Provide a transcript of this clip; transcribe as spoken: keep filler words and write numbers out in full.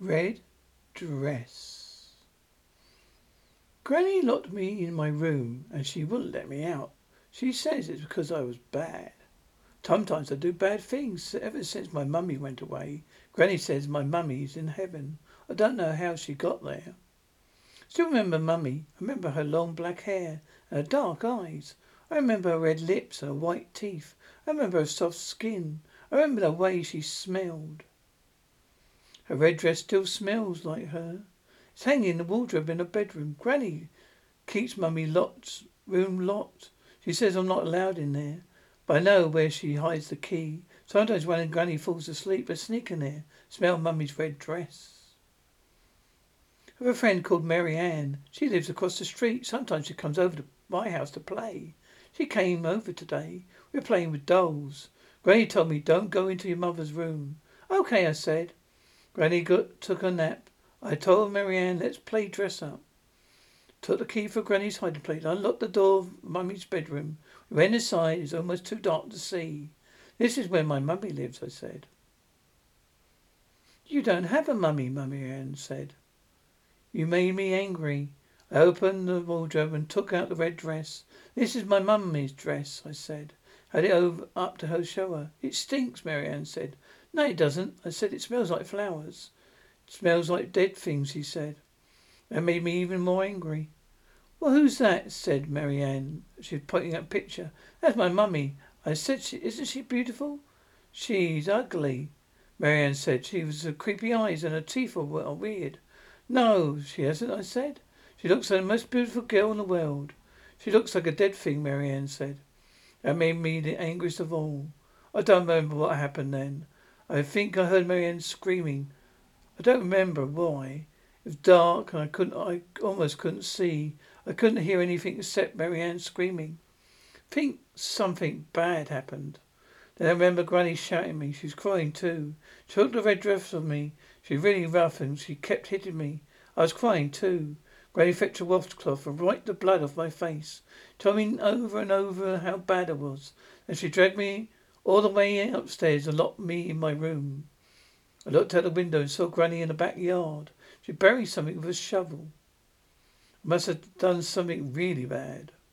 Red dress. Granny locked me in my room and she wouldn't let me out. She says it's because I was bad. Sometimes I do bad things. Ever since my mummy went away, Granny says my mummy's in heaven. I don't know how she got there. Still remember mummy. I remember her long black hair and her dark eyes. I remember her red lips and her white teeth. I remember her soft skin. I remember the way she smelled. Her red dress still smells like her. It's hanging in the wardrobe in her bedroom. Granny keeps mummy locked, room locked. She says I'm not allowed in there, but I know where she hides the key. Sometimes when Granny falls asleep, I sneak in there, smell mummy's red dress. I have a friend called Mary Ann. She lives across the street. Sometimes she comes over to my house to play. She came over today. We were playing with dolls. Granny told me don't go into your mother's room. Okay, I said. Granny got, took a nap. I told Mary Ann, let's play dress up. Took the key for Granny's hiding place. Unlocked the door of Mummy's bedroom. We went inside. It's almost too dark to see. This is where my mummy lives, I said. You don't have a mummy, Mummy Ann said. You made me angry. I opened the wardrobe and took out the red dress. This is my mummy's dress, I said. Had it over up to her show her. It stinks, Mary Ann said. No, it doesn't. I said it smells like flowers. It smells like dead things, he said. That made me even more angry. Well, who's that? Said Mary Ann. She was pointing at a picture. That's my mummy. I said, she, isn't she beautiful? She's ugly, Mary Ann said. She has creepy eyes and her teeth are weird. No, she hasn't, I said. She looks like the most beautiful girl in the world. She looks like a dead thing, Mary Ann said. That made me the angriest of all. I don't remember what happened then. I think I heard Mary Ann screaming. I don't remember why. It was dark and I couldn't I almost couldn't see. I couldn't hear anything except Mary Ann screaming. I think something bad happened. Then I remember Granny shouting at me. She was crying too. She took the red dress of me. She was really rough and she kept hitting me. I was crying too. Granny fetched a washcloth and wiped the blood off my face. Told me over and over how bad I was. And she dragged me all the way upstairs and locked me in my room. I looked out the window and saw Granny in the backyard. She buried something with a shovel. I must have done something really bad.